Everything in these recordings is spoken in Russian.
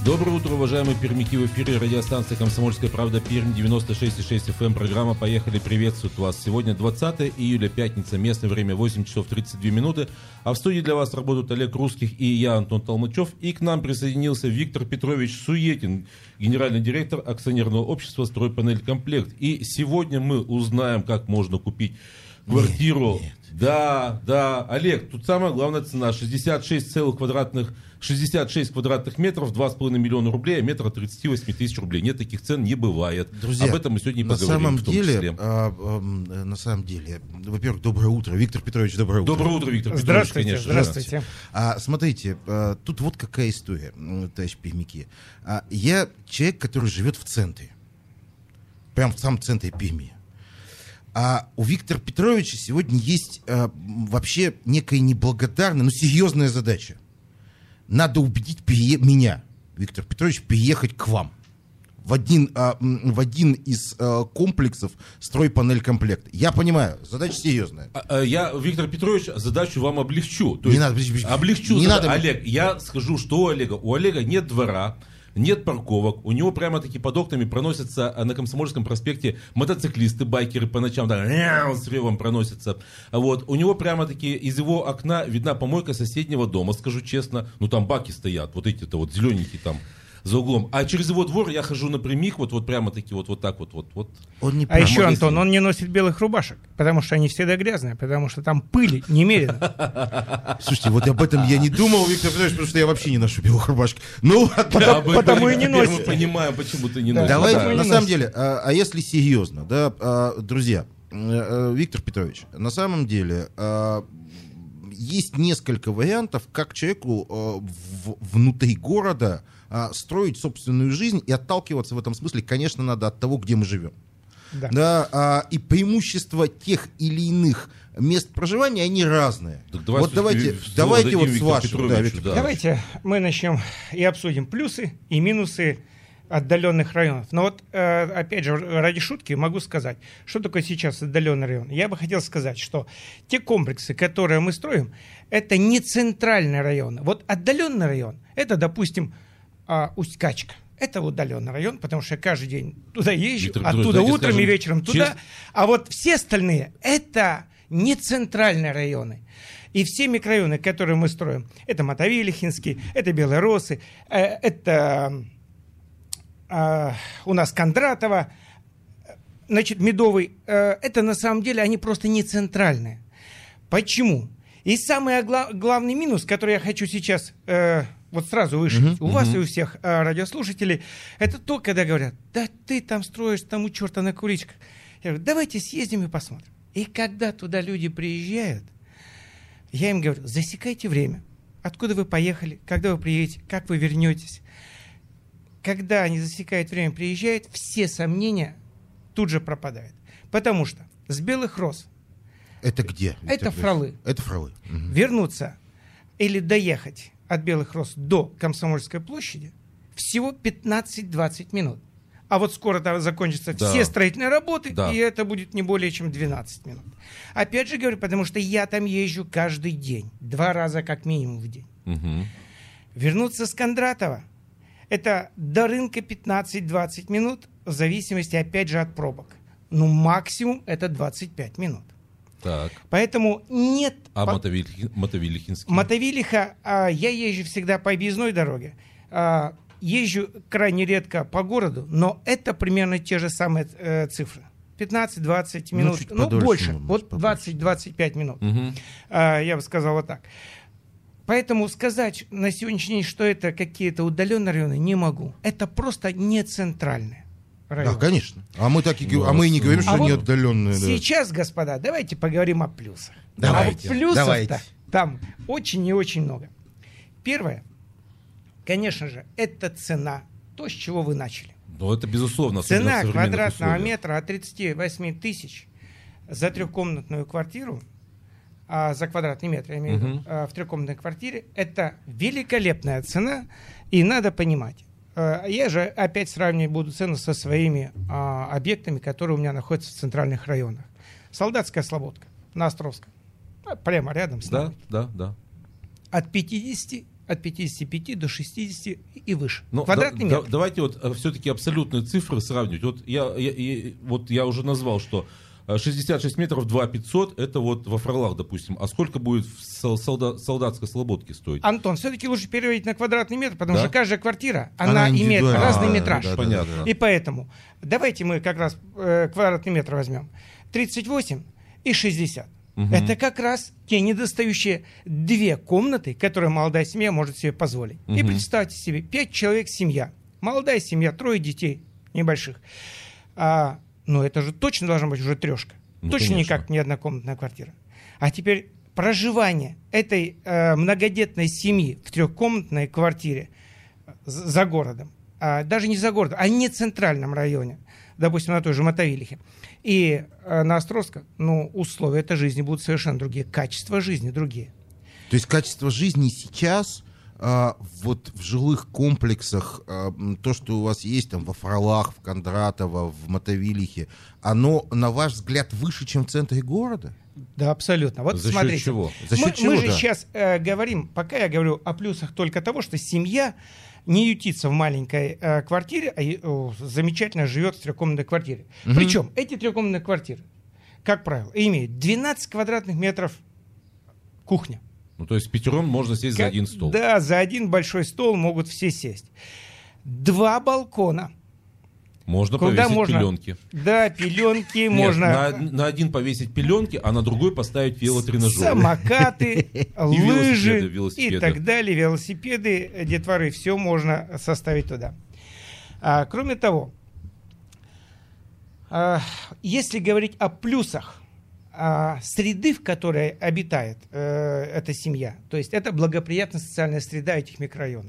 Доброе утро, уважаемые пермяки, в эфире радиостанция «Комсомольская правда» Пермь, 96,6 FM, программа «Поехали» приветствует вас. Сегодня 20 июля, пятница, местное время 8 часов 32 минуты, а в студии для вас работают Олег Русских и я, Антон Толмачев, и к нам присоединился Виктор Петрович Суетин, генеральный директор акционерного общества «Стройпанель Комплект». И сегодня мы узнаем, как можно купить квартиру. Нет. Да, Олег, тут самая главная цена 66 квадратных метров, 2,5 миллиона рублей, а метра 38 тысяч рублей. Нет, таких цен не бывает. Друзья, об этом мы сегодня и поговорим. На самом деле, во-первых, доброе утро. Виктор Петрович, доброе утро. Доброе утро, Виктор Петрович, конечно. Здравствуйте. Смотрите, тут вот какая история, товарищ Пермяки. Я человек, который живет в центре. Прям в самом центре Перми. А у Виктора Петровича сегодня есть вообще некая неблагодарная, но серьезная задача. Надо убедить меня, Виктор Петрович, приехать к вам в один из комплексов «Стройпанель Комплект». Я понимаю, задача серьезная. Я, Виктор Петрович, задачу вам облегчу. То есть, не надо, облегчу. Не надо. Олег, я скажу, что у Олега. У Олега нет двора, нет парковок, у него прямо-таки под окнами проносятся на Комсомольском проспекте мотоциклисты, байкеры по ночам, да, с ревом проносятся. Вот. У него прямо-таки из его окна видна помойка соседнего дома, скажу честно. Ну там баки стоят, вот эти-то вот зелененькие там за углом. А через его двор я хожу напрямик, вот прямо-таки вот так вот. Он не еще, Антон, он не носит белых рубашек, потому что они всегда грязные, потому что там пыли немерено. Слушайте, вот об этом я не думал, Виктор Петрович, потому что я вообще не ношу белых рубашек. Ну, потому и не носит. Мы понимаем, почему ты не носишь. Давайте, на самом деле, а если серьезно, да, друзья, Виктор Петрович, на самом деле есть несколько вариантов, как человеку внутри города строить собственную жизнь и отталкиваться в этом смысле, конечно, надо от того, где мы живем. Да, и преимущества тех или иных мест проживания, они разные. Вот давайте вот с вашего. Давайте мы начнем и обсудим плюсы и минусы отдаленных районов. Но вот, опять же, ради шутки могу сказать, что такое сейчас отдаленный район. Я бы хотел сказать, что те комплексы, которые мы строим, это не центральные районы. Вот отдаленный район, это, допустим, Усть-Качка. Это удаленный район, потому что я каждый день туда езжу, Виктор, оттуда утром скажем, и вечером туда. А вот все остальные, это не центральные районы. И все микрорайоны, которые мы строим, это Мотовилихинский, это Белые Росы, это у нас Кондратово, значит, Медовый. Это на самом деле, они просто не центральные. Почему? И самый главный минус, который я хочу сейчас вот сразу вышить у вас и у всех радиослушателей, это то, когда говорят, да ты там строишь, там у черта на куричках. Я говорю, давайте съездим и посмотрим. И когда туда люди приезжают, я им говорю, засекайте время, откуда вы поехали, когда вы приедете, как вы вернетесь. Когда они засекают время, приезжают, все сомнения тут же пропадают. Потому что с Белых Роз. Это где? Это Фролы. Это Фролы. Вернуться или доехать от Белых Роз до Комсомольской площади всего 15-20 минут. А вот скоро там закончатся все строительные работы, и это будет не более чем 12 минут. Опять же говорю, потому что я там езжу каждый день. 2 раза как минимум в день. Вернуться с Кондратова, это до рынка 15-20 минут, в зависимости, опять же, от пробок. Ну, максимум это 25 минут. Так. Поэтому нет... А Мотовилихинский? Мотовилиха, я езжу всегда по объездной дороге. Езжу крайне редко по городу, но это примерно те же самые цифры. 15-20 минут, ну больше, вот 20-25 минут. Я бы сказал вот так. Поэтому сказать на сегодняшний день, что это какие-то удаленные районы, не могу. Это просто не центральные районы. Да, конечно. А мы и не говорим, что они отдаленные. Сейчас, господа, давайте поговорим о плюсах. Давайте. А вот плюсов-то там очень и очень много. Первое, конечно же, это цена, то, с чего вы начали. Ну, это безусловно. Цена квадратного метра от 38 тысяч за трехкомнатную квартиру, за квадратный метр, я имею в виду, в трехкомнатной квартире, это великолепная цена, и надо понимать. Я же опять сравнивать буду цену со своими объектами, которые у меня находятся в центральных районах. Солдатская Слободка на Островском, прямо рядом с нами. Да. От 50 от 55 до 60 и выше. Ну, Квадратный метр. Давайте вот все-таки абсолютные цифры сравнивать. Вот я уже назвал, что 66 метров 2500, это вот во Фролах, допустим. А сколько будет в солдатской слободке стоить? Антон, все-таки лучше переводить на квадратный метр, потому что каждая квартира, Она она имеет индивидуальная. разный метраж. Понятно. И поэтому давайте мы как раз квадратный метр возьмем. 38 и 60. Это как раз те недостающие 2 комнаты, которые молодая семья может себе позволить. И представьте себе, 5 человек семья. Молодая семья, 3 детей небольших. Но это же точно должна быть уже 3. Ну, точно конечно. никак не однокомнатная квартира. А теперь проживание этой многодетной семьи в 3-комнатной квартире за городом, даже не за городом, а не в центральном районе, допустим, на той же Мотовилихе, и на Островском, условия этой жизни будут совершенно другие, качество жизни другие. То есть качество жизни сейчас вот в жилых комплексах, то, что у вас есть там во Фролах, в Кондратово, в Мотовилихе, оно, на ваш взгляд, выше, чем в центре города? Да, абсолютно. Вот За смотрите. счет чего? За счет чего, мы же да? сейчас говорим, пока я говорю о плюсах только того, что семья не ютится в маленькой квартире, а замечательно живет в 3-комнатной квартире. Причем эти 3-комнатные квартиры, как правило, имеют 12 квадратных метров кухня. Ну, то есть 5 можно сесть за один стол. Да, за один большой стол могут все сесть. 2 балкона. Можно Куда повесить можно? пеленки. Да, пеленки Нет, можно. на один повесить пеленки, а на другой поставить велотренажер. Самокаты, лыжи велосипеды. и так далее, велосипеды, детворы, все можно составить туда. Кроме того, если говорить о плюсах среды, в которой обитает эта семья, то есть это благоприятная социальная среда этих микрорайонов.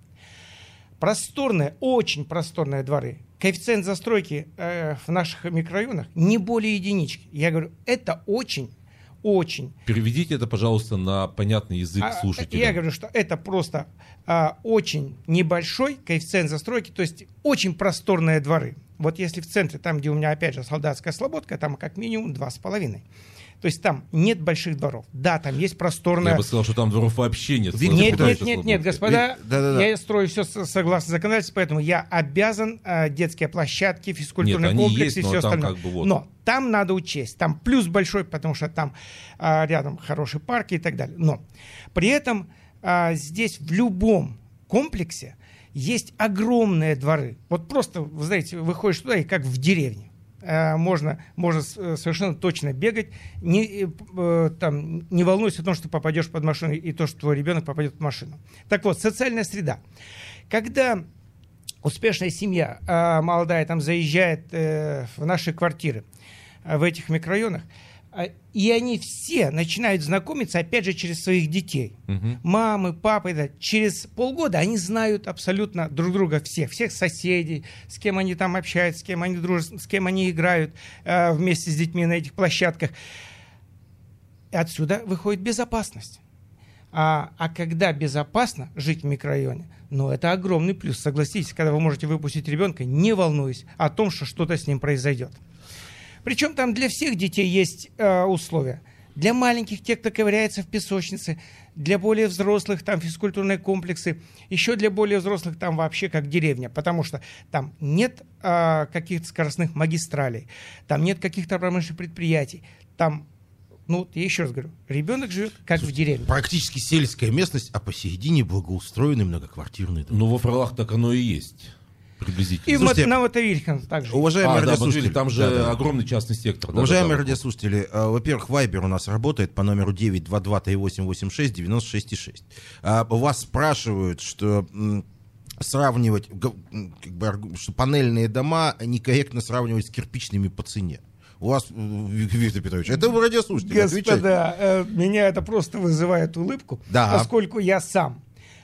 Просторные, очень просторные дворы. Коэффициент застройки в наших микрорайонах не более единички. Я говорю, это очень. Переведите это, пожалуйста, на понятный язык слушателям. Я говорю, что это просто очень небольшой коэффициент застройки, то есть очень просторные дворы. Вот если в центре, там, где у меня, опять же, солдатская слободка, там как минимум 2,5. То есть там нет больших дворов. Да, там есть просторная... Я бы сказал, что там дворов вообще нет. Нет, господа, Да-да-да. я строю все согласно законодательству, поэтому я обязан детские площадки, физкультурные Нет, они комплексы есть, и все но там остальное. как бы вот. Но там надо учесть, там плюс большой, потому что там рядом хорошие парки и так далее. Но при этом здесь в любом комплексе есть огромные дворы. Вот просто, вы знаете, выходишь туда и как в деревне. Можно совершенно точно бегать, не волнуйся о том, что ты попадешь под машину и то, что твой ребенок попадет под машину. Так вот, социальная среда. Когда успешная семья, молодая, там заезжает в наши квартиры в этих микрорайонах, и они все начинают знакомиться, опять же, через своих детей. Мамы, папы. Да. Через полгода они знают абсолютно друг друга всех соседей, с кем они там общаются, с кем они дружат, с кем они играют вместе с детьми на этих площадках. И отсюда выходит безопасность. А когда безопасно жить в микрорайоне, это огромный плюс, согласитесь, когда вы можете выпустить ребенка, не волнуясь о том, что что-то с ним произойдет. Причем там для всех детей есть условия. Для маленьких, те, кто ковыряется в песочнице, для более взрослых там физкультурные комплексы, еще для более взрослых там вообще как деревня, потому что там нет каких-то скоростных магистралей, там нет каких-то промышленных предприятий, там, я еще раз говорю, ребенок живет как в деревне. Практически сельская местность, а посередине благоустроенный многоквартирный дом. Во Фролах так оно и есть. Приблизительно. И Слушайте, на Мотовилихе также. Уважаемые да, радиослушатели, там же да. огромный частный сектор. Уважаемые радиослушатели, во-первых, Вайбер у нас работает по номеру 922-3886-96,6. Вас спрашивают, что сравнивать, что панельные дома некорректно сравнивать с кирпичными по цене. У вас, Виктор Петрович, это вы радиослушатели. Господа, меня это просто вызывает улыбку, поскольку я сам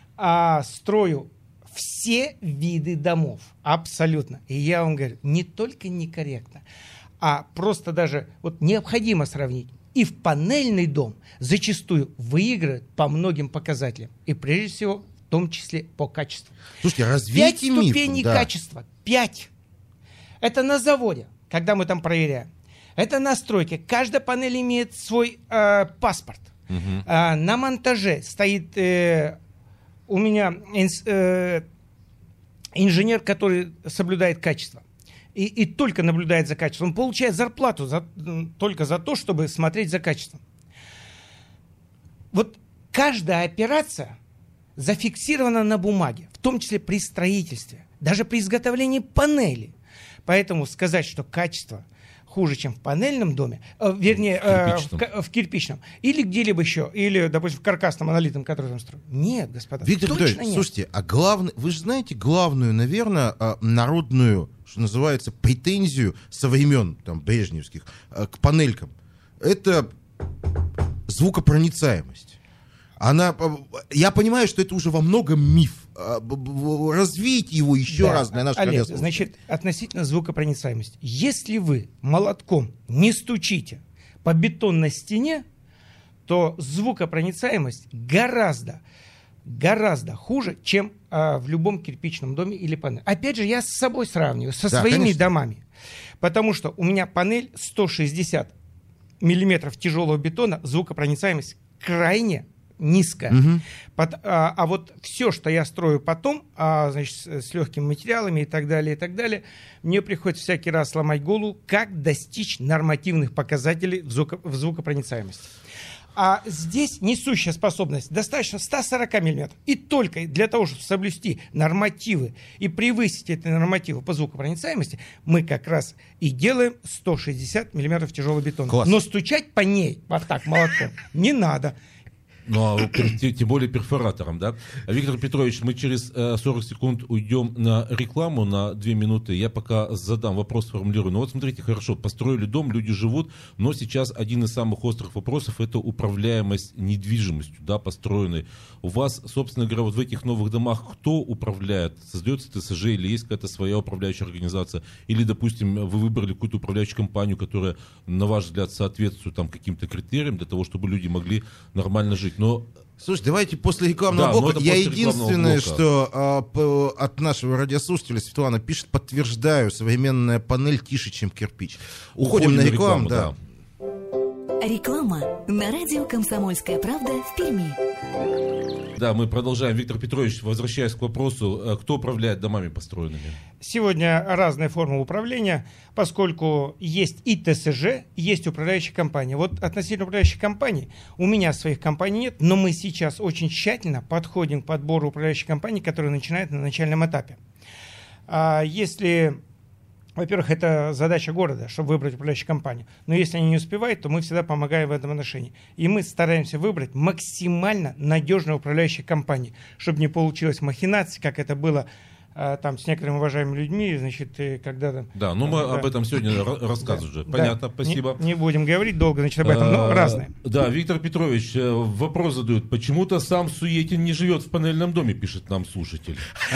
строю все виды домов, абсолютно. И я вам говорю, не только некорректно, а просто даже необходимо сравнить. И в панельный дом зачастую выигрывает по многим показателям. И прежде всего, в том числе по качеству. Слушайте, развейте 5 ступеней качества. 5. Это на заводе, когда мы там проверяем. Это на стройке. Каждая панель имеет свой паспорт. На монтаже стоит у меня инженер, который соблюдает качество. И только наблюдает за качеством. Он получает зарплату только за то, чтобы смотреть за качеством. Вот каждая операция зафиксирована на бумаге, в том числе при строительстве, даже при изготовлении панели. Поэтому сказать, что качество хуже, чем в панельном доме, вернее, в кирпичном, или где-либо еще, или, допустим, в каркасном, монолитном, который там строят. Нет, господа, Виктор точно Петрович, нет. слушайте, а главное, вы же знаете главную, наверное, народную, что называется, претензию со времен там, брежневских к панелькам. Это звукопроницаемость. Я понимаю, что это уже во многом миф. Развейте его еще раз для наших Олег, радиослушателей. значит, относительно звукопроницаемости. Если вы молотком не стучите по бетонной стене, то звукопроницаемость гораздо хуже, чем в любом кирпичном доме или панели. Опять же, я с собой сравниваю, со своими конечно. домами. Потому что у меня панель 160 миллиметров тяжелого бетона, звукопроницаемость крайне низкая. А вот все, что я строю потом, значит, с легкими материалами и так далее, мне приходится всякий раз ломать голову, как достичь нормативных показателей в звукопроницаемости. А здесь несущая способность достаточно 140 мм. И только для того, чтобы соблюсти нормативы и превысить эти нормативы по звукопроницаемости, мы как раз и делаем 160 мм тяжелого бетона. Класс. Но стучать по ней вот так молотком не надо. Ну, а тем более перфоратором, да? Виктор Петрович, мы через 40 секунд уйдем на рекламу на 2 минуты. Я пока задам вопрос, сформулирую. Ну вот смотрите, хорошо, построили дом, люди живут, но сейчас один из самых острых вопросов — это управляемость недвижимостью, да, построенной. У вас, собственно говоря, вот в этих новых домах кто управляет? Создается ТСЖ или есть какая-то своя управляющая организация? Или, допустим, вы выбрали какую-то управляющую компанию, которая, на ваш взгляд, соответствует там каким-то критериям для того, чтобы люди могли нормально жить? Но... Слушай, давайте после рекламного блока. Я единственное, что от нашего радиослушателя Светлана пишет, подтверждаю, современная панель тише, чем кирпич. Уходим на рекламу, да. Реклама на радио «Комсомольская правда» в Перми. Да, мы продолжаем. Виктор Петрович, возвращаясь к вопросу, кто управляет домами построенными? Сегодня разные формы управления, поскольку есть и ТСЖ, есть управляющая компания. Вот относительно управляющей компании, у меня своих компаний нет, но мы сейчас очень тщательно подходим к подбору управляющей компании, которая начинает на начальном этапе. Если... Во-первых, это задача города, чтобы выбрать управляющую компанию. Но если они не успевают, то мы всегда помогаем в этом отношении. И мы стараемся выбрать максимально надежную управляющую компанию, чтобы не получилось махинаций, как это было там с некоторыми уважаемыми людьми, значит, когда-то... Да, ну мы об этом сегодня рассказываем уже. Понятно, да. спасибо. Не будем говорить долго, значит, об этом, но разные. Да, Виктор Петрович, вопрос задают. Почему-то сам Суетин не живет в панельном доме, пишет нам слушатель.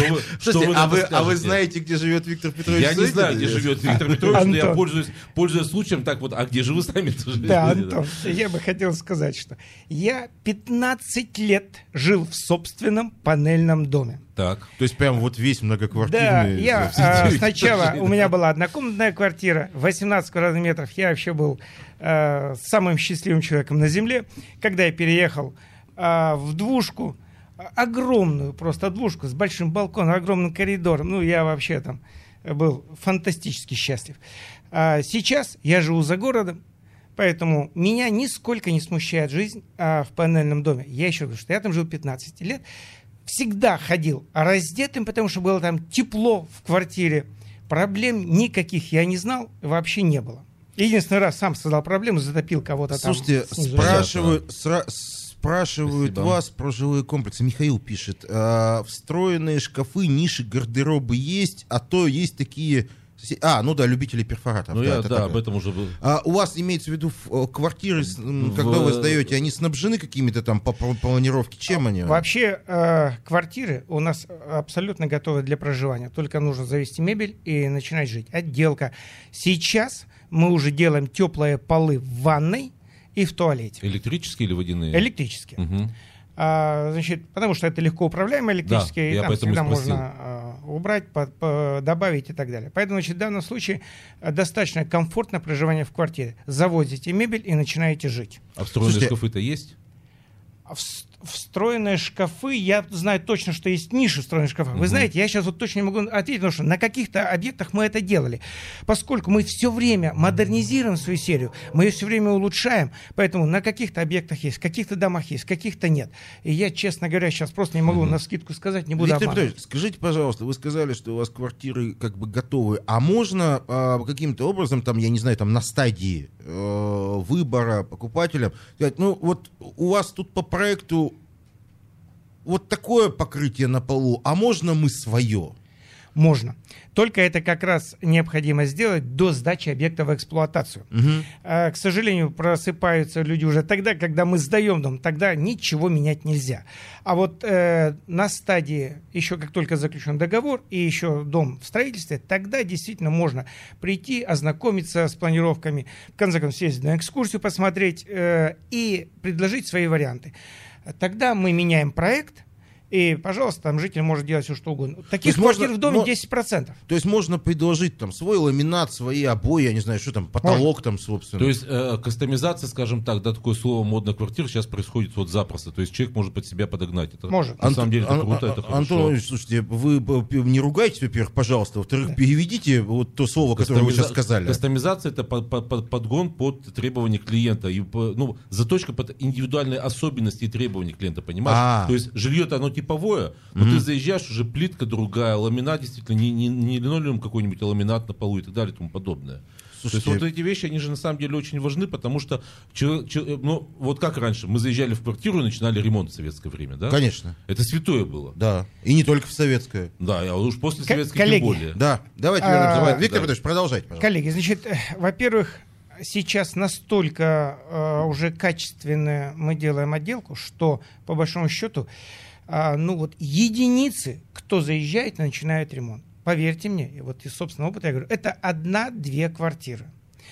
А вы знаете, где живет Виктор Петрович? Я не знаю, где живет Виктор Петрович, но я пользуясь случаем, так вот, а где же вы сами-то живете? Да, Антон, я бы хотел сказать, что я 15 лет жил в собственном панельном доме. Так. То есть прям вот весь многоквартирный... Да, я сначала, у меня была однокомнатная квартира, 18 квадратных метров, я вообще был самым счастливым человеком на земле. Когда я переехал в двушку, огромную просто двушку с большим балконом, огромным коридором, ну я вообще там был фантастически счастлив. Сейчас я живу за городом, поэтому меня нисколько не смущает жизнь в панельном доме. Я еще говорю, что я там жил 15 лет, всегда ходил раздетым, потому что было там тепло в квартире. Проблем никаких я не знал, вообще не было. Единственный раз сам создал проблему, затопил кого-то там. Слушайте, спрашивают вас про жилые комплексы. Михаил пишет, встроенные шкафы, ниши, гардеробы есть, а то есть такие... ну да, любители перфоратов. Ну, об этом уже был. У вас имеется в виду квартиры, когда вы сдаете, они снабжены какими-то там по планировке? Чем они? Вообще, квартиры у нас абсолютно готовы для проживания. Только нужно завести мебель и начинать жить. Отделка. Сейчас мы уже делаем теплые полы в ванной и в туалете. Электрические или водяные? Электрические. Угу. Значит, потому что это легко управляемые электрические, да, и там всегда можно убрать, добавить и так далее. Поэтому, значит, в данном случае достаточно комфортное проживание в квартире. Завозите мебель и начинаете жить. А встроенные шкафы-то есть? встроенные шкафы, я знаю точно, что есть ниши встроенных шкафов. Вы знаете, я сейчас вот точно не могу ответить, потому что на каких-то объектах мы это делали. Поскольку мы все время модернизируем свою серию, мы ее все время улучшаем, поэтому на каких-то объектах есть, в каких-то домах есть, в каких-то нет. И я, честно говоря, сейчас просто не могу навскидку сказать, не буду Виктор обманывать. Петрович, скажите, пожалуйста, вы сказали, что у вас квартиры как бы готовы, а можно каким-то образом, там, я не знаю, там на стадии выбора покупателя сказать, ну вот у вас тут по проекту вот такое покрытие на полу, а можно мы свое? Можно. Только это как раз необходимо сделать до сдачи объекта в эксплуатацию. К сожалению, просыпаются люди уже тогда, когда мы сдаем дом, тогда ничего менять нельзя. А вот на стадии, еще как только заключен договор и еще дом в строительстве, тогда действительно можно прийти, ознакомиться с планировками, в конце концов съездить на экскурсию, посмотреть и предложить свои варианты. Тогда мы меняем проект, и, пожалуйста, там житель может делать все, что угодно. Таких квартир в доме 10%. То есть можно предложить там свой ламинат, свои обои, я не знаю, что там, потолок там, собственно. То есть кастомизация, скажем так, да, такое слово модная квартира сейчас происходит вот запросто. То есть человек может под себя подогнать. Это, может. На самом деле это круто, это хорошо. Антон Иванович, слушайте, вы не ругайтесь, во-первых, пожалуйста. Во-вторых, переведите вот то слово, которое вы сейчас сказали. Кастомизация — это подгон под требования клиента. И, ну, заточка под индивидуальные особенности и требования клиента, понимаешь? То есть жилье-то оно типовое, но ты заезжаешь, уже плитка другая, ламинат действительно, не линолеум какой-нибудь, а ламинат на полу и так далее и тому подобное. Слушайте, то есть вот эти вещи, они же на самом деле очень важны, потому что, ну, вот как раньше, мы заезжали в квартиру и начинали ремонт в советское время, да? Конечно. Это святое было. Да, и не только в советское. Да, а уж после советской коллеги, тем более. Да, давайте вернемся. Виктор Петрович, продолжайте, пожалуйста. Коллеги, значит, во-первых, сейчас настолько уже качественно мы делаем отделку, что, по большому счету, ну вот единицы, кто заезжает и начинает ремонт. Поверьте мне, и вот из собственного опыта я говорю, это 1-2 квартиры.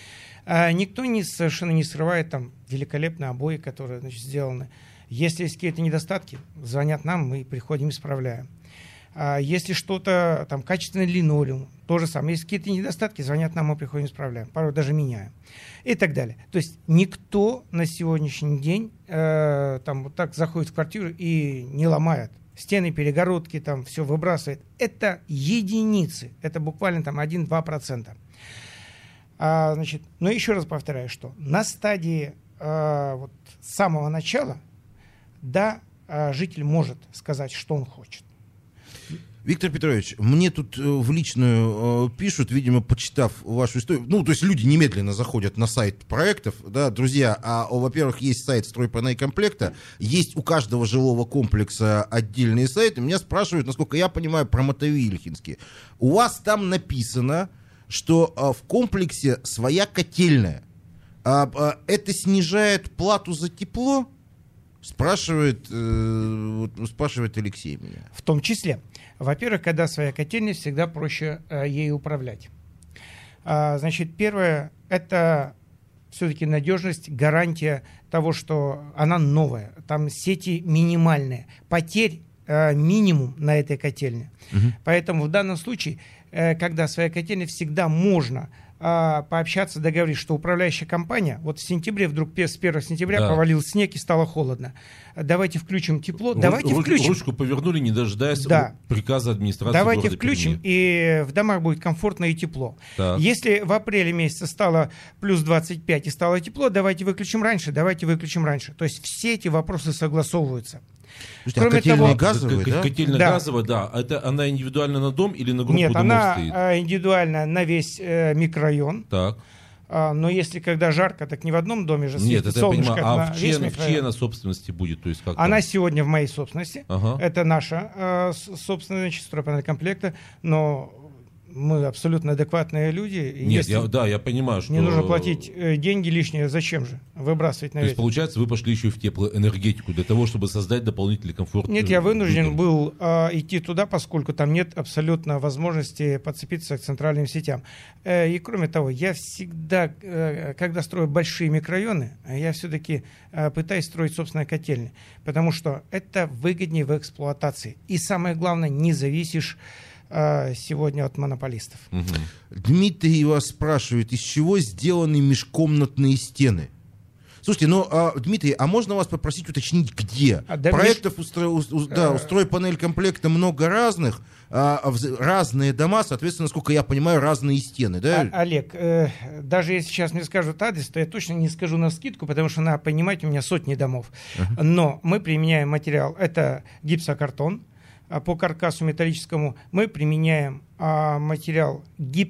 Никто совершенно не скрывает там великолепные обои, которые, значит, сделаны. Если есть какие-то недостатки, звонят нам, мы приходим и исправляем. Если что-то, там, качественный линолеум, то же самое. Если какие-то недостатки, звонят нам, мы приходим и исправляем. Порой даже меняем. И так далее. То есть никто на сегодняшний день там вот так заходит в квартиру и не ломает. Стены, перегородки, там все выбрасывает. Это единицы. Это буквально там 1-2%. Значит, но еще раз повторяю, что на стадии вот, с самого начала, да, житель может сказать, что он хочет. Виктор Петрович, мне тут в личную пишут, видимо, почитав вашу историю, ну, то есть люди немедленно заходят на сайт проектов, да, друзья, во-первых, есть сайт стройпанелькомплекта, есть у каждого жилого комплекса отдельные сайты, меня спрашивают, насколько я понимаю, про Мотовилихинский. У вас там написано, что в комплексе своя котельная. Это снижает плату за тепло? Спрашивает Алексей меня. В том числе. Во-первых, когда своя котельня, всегда проще ей управлять. Значит, первое, это все-таки надежность, гарантия того, что она новая. Там сети минимальные. Потерь минимум на этой котельне. Поэтому в данном случае, когда своя котельня, всегда можно пообщаться, договориться, что управляющая компания, вот в сентябре вдруг с 1 сентября повалил снег и стало холодно. Давайте включим тепло, давайте включим. Ручку повернули, не дожидаясь приказа администрации. Давайте включим, и в домах будет комфортно и тепло. Так. Если в апреле месяце стало плюс 25 и стало тепло, давайте выключим раньше. То есть все эти вопросы согласовываются. Слушайте, кроме того, газовая, да? Котельная газовая, да. Это она индивидуально на дом или на группу домов стоит? Нет, она индивидуально на весь микрорайон. Так. Но если когда жарко, так не в одном доме же светит. Нет, это солнышко. Я понимаю. В чьей она собственности будет? То есть как она сегодня в моей собственности. Ага. Это наша собственность стройпанелькомплекта, но мы абсолютно адекватные люди. Нет, я понимаю, что... Не нужно платить деньги лишние, зачем же выбрасывать на ветер? То есть, получается, вы пошли еще и в теплоэнергетику для того, чтобы создать дополнительный комфорт. Нет, я вынужден был идти туда, поскольку там нет абсолютно возможности подцепиться к центральным сетям. И кроме того, я всегда, когда строю большие микрорайоны, я все-таки пытаюсь строить собственные котельные, потому что это выгоднее в эксплуатации. И самое главное, не зависишь сегодня от монополистов. Дмитрий вас спрашивает, из чего сделаны межкомнатные стены? Слушайте, ну, Дмитрий, а можно вас попросить уточнить, где? Проектов «Устрой панель комплекта» много разных, разные дома, соответственно, насколько я понимаю, разные стены, да? Олег, даже если сейчас мне скажут адрес, то я точно не скажу навскидку, потому что, надо понимать, у меня сотни домов. Но мы применяем материал, это гипсокартон, по каркасу металлическому мы применяем материал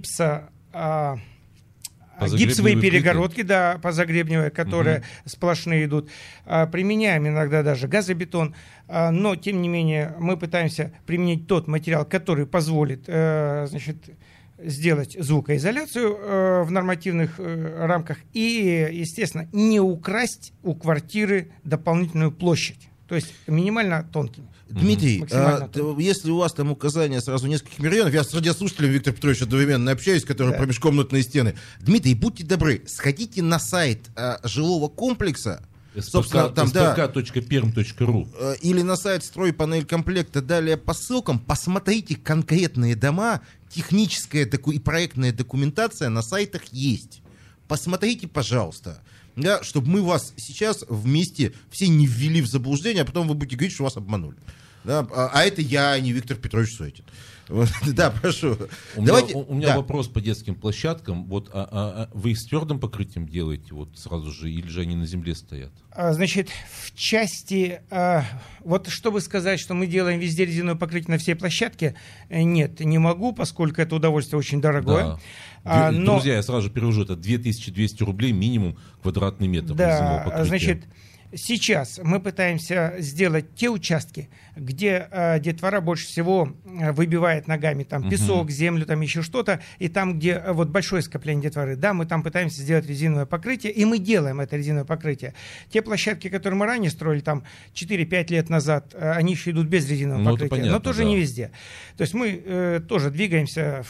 гипсовые перегородки, да, позагребневые, которые сплошные идут. Применяем иногда даже газобетон, но, тем не менее, мы пытаемся применить тот материал, который позволит, сделать звукоизоляцию в нормативных рамках и, естественно, не украсть у квартиры дополнительную площадь. То есть минимально тонкими. Дмитрий, если у вас там указания сразу нескольких районов, я с радиослушателем Виктор Петрович одновременно общаюсь, который про межкомнатные стены. Дмитрий, будьте добры, сходите на сайт жилого комплекса, собственно, там, spk.perm.ru или на сайт «Стройпанель-комплекта», далее по ссылкам, посмотрите конкретные дома, техническая и проектная документация на сайтах есть. Посмотрите, пожалуйста. Да, чтобы мы вас сейчас вместе все не ввели в заблуждение, а потом вы будете говорить, что вас обманули. Да, а это я, а не Виктор Петрович Сотин. Да, прошу. У меня вопрос по детским площадкам. Вот, вы их с твердым покрытием делаете вот сразу же, или же они на земле стоят? Значит, в части, вот чтобы сказать, что мы делаем везде резиновое покрытие на всей площадке, нет, не могу, поскольку это удовольствие очень дорогое. Да. Друзья, я сразу перевожу, это 2200 рублей минимум квадратный метр резинового покрытия. Значит, сейчас мы пытаемся сделать те участки, где детвора больше всего выбивает ногами там песок, землю, там еще что-то, и там, где вот большое скопление детворы, да, мы там пытаемся сделать резиновое покрытие, и мы делаем это резиновое покрытие. Те площадки, которые мы ранее строили там 4-5 лет назад, они еще идут без резинового покрытия, понятно, но тоже не везде. То есть мы тоже двигаемся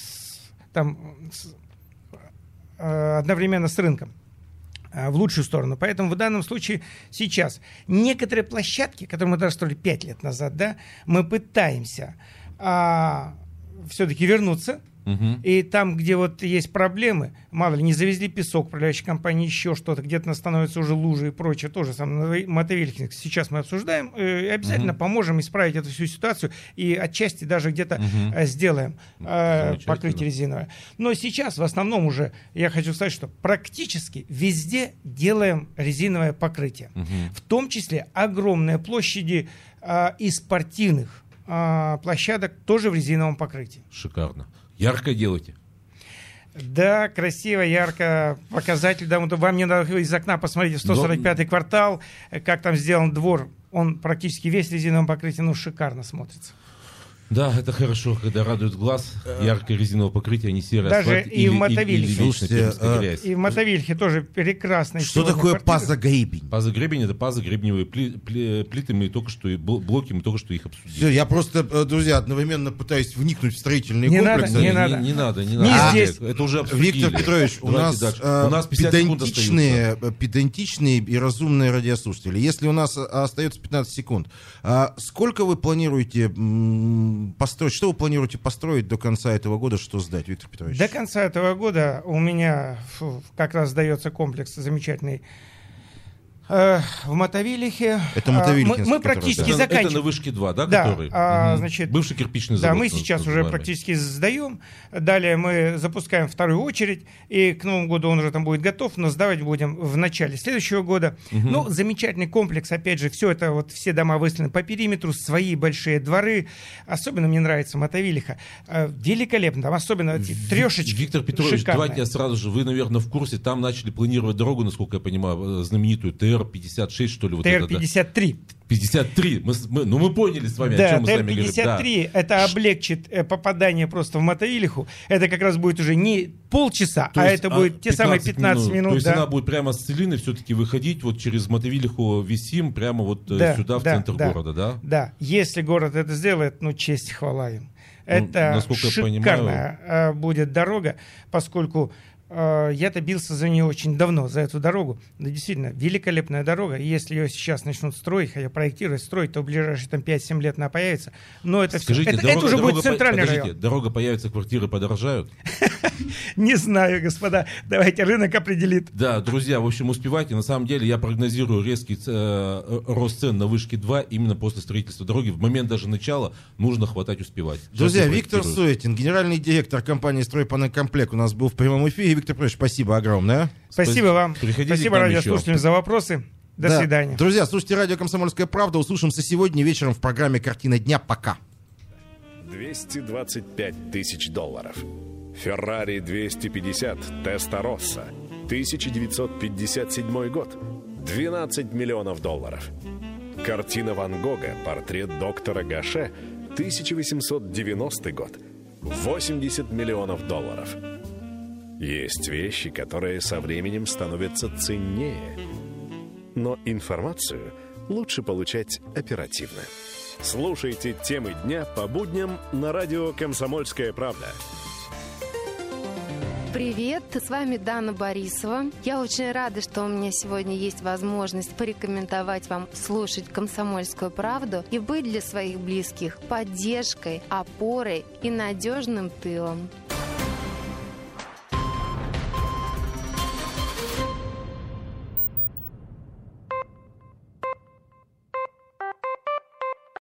одновременно с рынком в лучшую сторону. Поэтому в данном случае сейчас некоторые площадки, которые мы даже строили 5 лет назад, да, мы пытаемся все-таки вернуться. И там, где вот есть проблемы, мало ли, не завезли песок, управляющая компания, еще что-то, где-то становятся уже лужи и прочее, тоже самое Мотовилихе. Сейчас мы обсуждаем и обязательно поможем исправить эту всю ситуацию и отчасти даже где-то сделаем покрытие резиновое. Но сейчас в основном уже, я хочу сказать, что практически везде делаем резиновое покрытие. В том числе огромные площади и спортивных площадок тоже в резиновом покрытии. Шикарно. Ярко делайте. Да, красиво, ярко, показатель. Да, вам не надо из окна посмотреть 145-й квартал, как там сделан двор. Он практически весь в резиновом покрытии, ну, шикарно смотрится. Да, это хорошо, когда радует глаз, яркое резиновое покрытие, а не серое даже асфальт и в Мотовилихе. И в Мотовилихе тоже прекрасный. Что такое пазогребень? Пазогребень — это пазогребневые плиты, мы только что, блоки мы только что их обсудили. Все, я просто, друзья, одновременно пытаюсь вникнуть в строительные комплексы. Не надо. Не надо. Здесь. Это уже обсудили. Виктор Петрович, у нас педантичные и разумные радиослушатели. Если у нас остается 15 секунд, сколько вы планируете построить, что вы планируете построить до конца этого года, что сдать, Виктор Петрович? До конца этого года у меня как раз сдается комплекс замечательный в Мотовилихе. Это Мотовилихинский, мы практически заканчиваем. Это на вышке 2, да, да, который? Значит, бывший кирпичный завод. Да, мы сейчас уже практически сдаем. Далее мы запускаем вторую очередь, и к Новому году он уже там будет готов, но сдавать будем в начале следующего года. Ну, замечательный комплекс, опять же, все это, вот все дома выставлены по периметру, свои большие дворы. Особенно мне нравится Мотовилиха. Великолепно, там особенно эти трешечки. Виктор Петрович, шикарные. давайте я сразу же, вы, наверное, в курсе, там начали планировать дорогу, насколько я понимаю, знаменитую ТР-56, что ли? Вот ТР-53. 53. Мы поняли с вами, о чем мы с вами говорим. ТР-53, это облегчит попадание просто в Мотовилиху. Это как раз будет уже не полчаса, а это будет те самые 15 минут. То есть она будет прямо с Целины все-таки выходить вот через Мотовилиху Висим прямо вот сюда, в центр города, да? Да, если город это сделает, ну, честь и хвала им. Это шикарная будет дорога, поскольку Я-то бился за нее очень давно, за эту дорогу. Да, действительно, великолепная дорога. И если ее сейчас начнут строить, хотя проектировать, строить, то в ближайшие там 5-7 лет она появится. Но это Скажите, все. Это уже будет центральный район. Дорога появится, квартиры подорожают? Не знаю, господа. Давайте рынок определит. Да, друзья, в общем, успевайте. На самом деле я прогнозирую резкий рост цен на вышке 2 именно после строительства дороги. В момент даже начала нужно хватать успевать. Друзья, Виктор Суетин, генеральный директор компании «Стройпанелькомплект», у нас был в прямом эфире. Виктор Петрович, спасибо огромное. Спасибо вам. Спасибо радиослушателям за вопросы. До свидания. Друзья, слушайте радио «Комсомольская правда». Услышимся сегодня вечером в программе «Картина дня». Пока. $225 тысяч. Феррари 250 Тестороssa. 1957 год. $12 миллионов. Картина Ван Гога «Портрет доктора Гаше». 1890 год. $80 миллионов. Есть вещи, которые со временем становятся ценнее. Но информацию лучше получать оперативно. Слушайте темы дня по будням на радио «Комсомольская правда». Привет, с вами Дана Борисова. Я очень рада, что у меня сегодня есть возможность порекомендовать вам слушать «Комсомольскую правду» и быть для своих близких поддержкой, опорой и надежным тылом.